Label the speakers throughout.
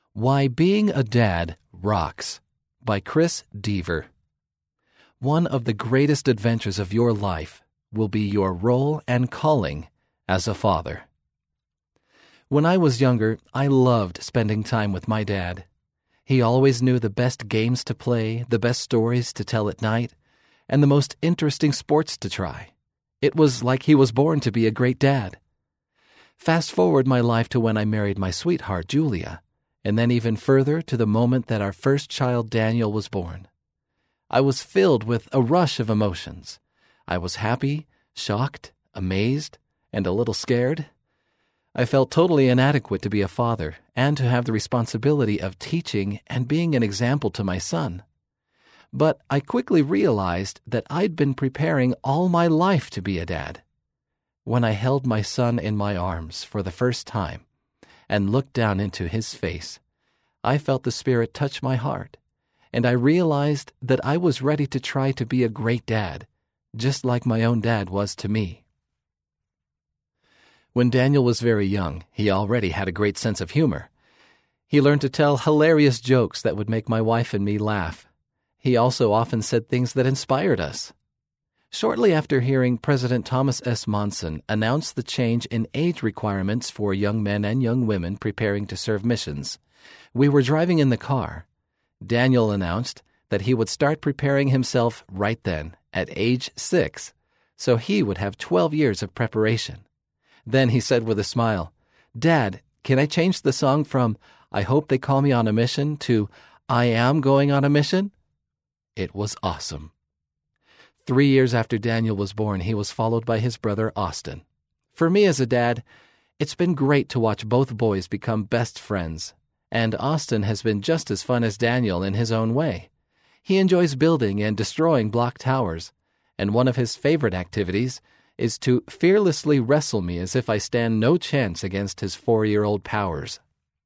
Speaker 1: Why Being a Dad Rocks by Chris Deaver. One of the greatest adventures of your life will be your role and calling as a father. When I was younger, I loved spending time with my dad. He always knew the best games to play, the best stories to tell at night, and the most interesting sports to try. It was like he was born to be a great dad. Fast forward my life to when I married my sweetheart, Julia, and then even further to the moment that our first child, Daniel, was born. I was filled with a rush of emotions. I was happy, shocked, amazed, and a little scared. I felt totally inadequate to be a father and to have the responsibility of teaching and being an example to my son. But I quickly realized that I'd been preparing all my life to be a dad. When I held my son in my arms for the first time and looked down into his face, I felt the Spirit touch my heart, and I realized that I was ready to try to be a great dad, just like my own dad was to me. When Daniel was very young, he already had a great sense of humor. He learned to tell hilarious jokes that would make my wife and me laugh. He also often said things that inspired us. Shortly after hearing President Thomas S. Monson announce the change in age requirements for young men and young women preparing to serve missions, we were driving in the car. Daniel announced that he would start preparing himself right then, at age 6, so he would have 12 years of preparation. Then he said with a smile, "Dad, can I change the song from 'I Hope They Call Me on a Mission' to 'I Am Going on a Mission'?" It was awesome. 3 years after Daniel was born, he was followed by his brother Austin. For me as a dad, it's been great to watch both boys become best friends, and Austin has been just as fun as Daniel in his own way. He enjoys building and destroying block towers, and one of his favorite activities is to fearlessly wrestle me as if I stand no chance against his 4-year-old powers.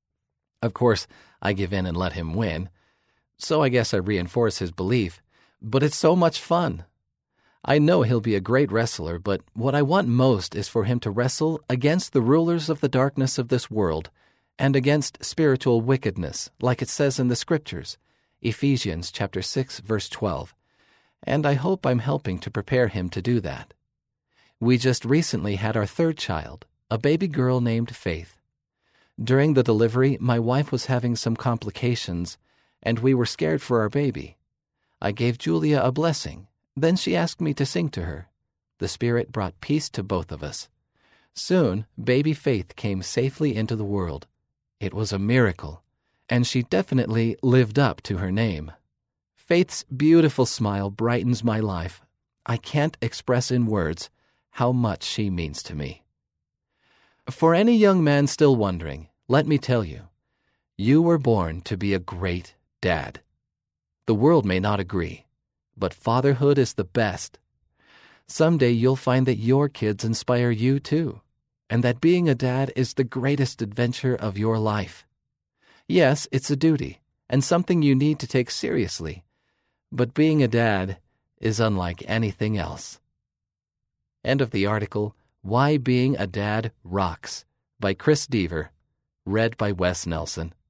Speaker 1: Of course, I give in and let him win, so I guess I reinforce his belief, but it's so much fun. I know he'll be a great wrestler, but what I want most is for him to wrestle against the rulers of the darkness of this world and against spiritual wickedness, like it says in the Scriptures, Ephesians chapter 6, verse 12, and I hope I'm helping to prepare him to do that. We just recently had our third child, a baby girl named Faith. During the delivery, my wife was having some complications, and we were scared for our baby. I gave Julia a blessing. Then she asked me to sing to her. The Spirit brought peace to both of us. Soon, baby Faith came safely into the world. It was a miracle, and she definitely lived up to her name. Faith's beautiful smile brightens my life. I can't express in words how much she means to me. For any young man still wondering, let me tell you, you were born to be a great dad. The world may not agree, but fatherhood is the best. Someday you'll find that your kids inspire you too, and that being a dad is the greatest adventure of your life. Yes, it's a duty, and something you need to take seriously, but being a dad is unlike anything else. End of the article, Why Being a Dad Rocks, by Chris Deaver, read by Wes Nelson.